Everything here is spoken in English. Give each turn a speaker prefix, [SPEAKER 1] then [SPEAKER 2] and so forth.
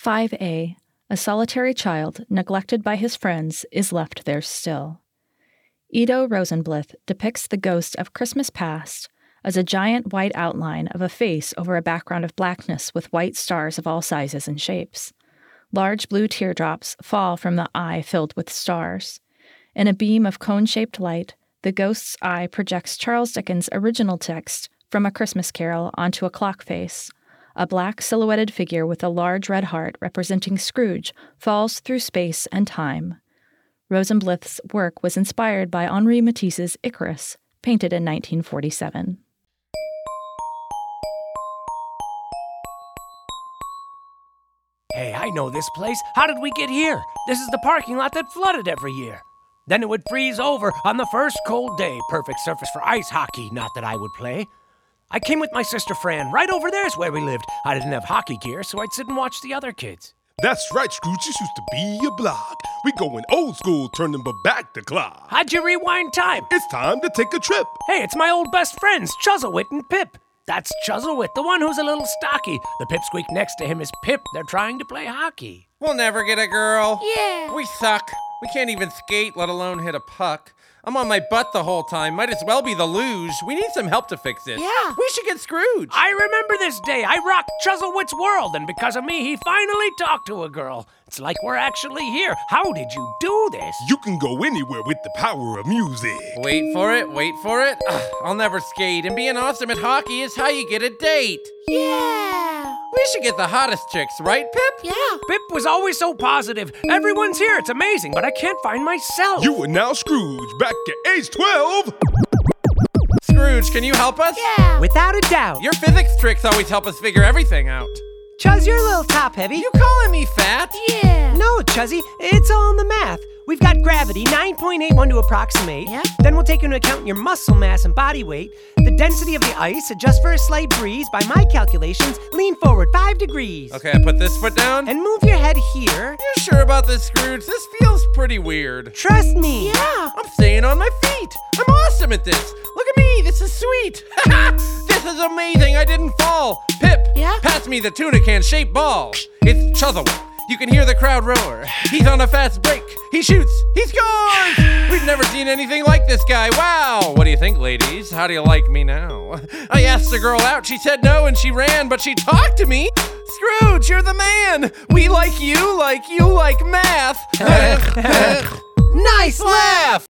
[SPEAKER 1] 5A, a solitary child neglected by his friends is left there still. Ido Rosenblith depicts the ghost of Christmas past as a giant white outline of a face over a background of blackness with white stars of all sizes and shapes. Large blue teardrops fall from the eye filled with stars. In a beam of cone-shaped light, the ghost's eye projects Charles Dickens' original text from A Christmas Carol onto a clock face. A black silhouetted figure with a large red heart representing Scrooge falls through space and time. Rosenblith's work was inspired by Henri Matisse's Icarus, painted in 1947.
[SPEAKER 2] Hey, I know this place. How did we get here? This is the parking lot that flooded every year. Then it would freeze over on the first cold day. Perfect surface for ice hockey, not that I would play. I came with my sister Fran. Right over there's where we lived. I didn't have hockey gear, so I'd sit and watch the other kids.
[SPEAKER 3] That's right, Scrooge. This used to be a block. We going old school, turning back the clock.
[SPEAKER 2] How'd you rewind time?
[SPEAKER 3] It's time to take a trip.
[SPEAKER 2] Hey, it's my old best friends, Chuzzlewit and Pip. That's Chuzzlewit, the one who's a little stocky. The pipsqueak next to him is Pip. They're trying to play hockey.
[SPEAKER 4] We'll never get a girl.
[SPEAKER 5] Yeah.
[SPEAKER 4] We suck. We can't even skate, let alone hit a puck. I'm on my butt the whole time. Might as well be the luge. We need some help to fix this.
[SPEAKER 5] Yeah.
[SPEAKER 4] We should get Scrooge.
[SPEAKER 2] I remember this day. I rocked Chuzzlewit's world, and because of me, he finally talked to a girl. It's like we're actually here. How did you do this?
[SPEAKER 3] You can go anywhere with the power of music.
[SPEAKER 4] Wait for it. Ugh, I'll never skate, and being awesome at hockey is how you get a date.
[SPEAKER 5] Yeah.
[SPEAKER 4] We should get the hottest chicks, right, Pip?
[SPEAKER 5] Yeah.
[SPEAKER 2] Pip was always so positive. Everyone's here. It's amazing, but I can't find myself.
[SPEAKER 3] You are now Scrooge, back at age 12.
[SPEAKER 4] Scrooge, can you help us?
[SPEAKER 5] Yeah.
[SPEAKER 2] Without a doubt.
[SPEAKER 4] Your physics tricks always help us figure everything out.
[SPEAKER 6] Chuzz, you're a little top-heavy.
[SPEAKER 4] You calling me fat?
[SPEAKER 5] Yeah.
[SPEAKER 6] No, Chuzzy, it's all in the math. We've got gravity, 9.81 to approximate.
[SPEAKER 5] Yeah.
[SPEAKER 6] Then we'll take into account your muscle mass and body weight. The density of the ice, adjust for a slight breeze. By my calculations, lean forward 5 degrees.
[SPEAKER 4] Okay, I put this foot down.
[SPEAKER 6] And move your head here.
[SPEAKER 4] You sure about this, Scrooge? This feels pretty weird.
[SPEAKER 6] Trust me.
[SPEAKER 5] Yeah.
[SPEAKER 4] I'm staying on my feet. I'm awesome at this. Look at me. This is sweet. This is amazing. I didn't fall. Pip,
[SPEAKER 5] Yeah?
[SPEAKER 4] pass me the tuna can-shaped ball. It's Chuzzlewit. You can hear the crowd roar. He's on a fast break. He shoots. He scores! We've never seen anything like this guy. Wow. What do you think, ladies? How do you like me now? I asked the girl out. She said no and she ran, but she talked to me. Scrooge, you're the man. We like you like math. Nice laugh.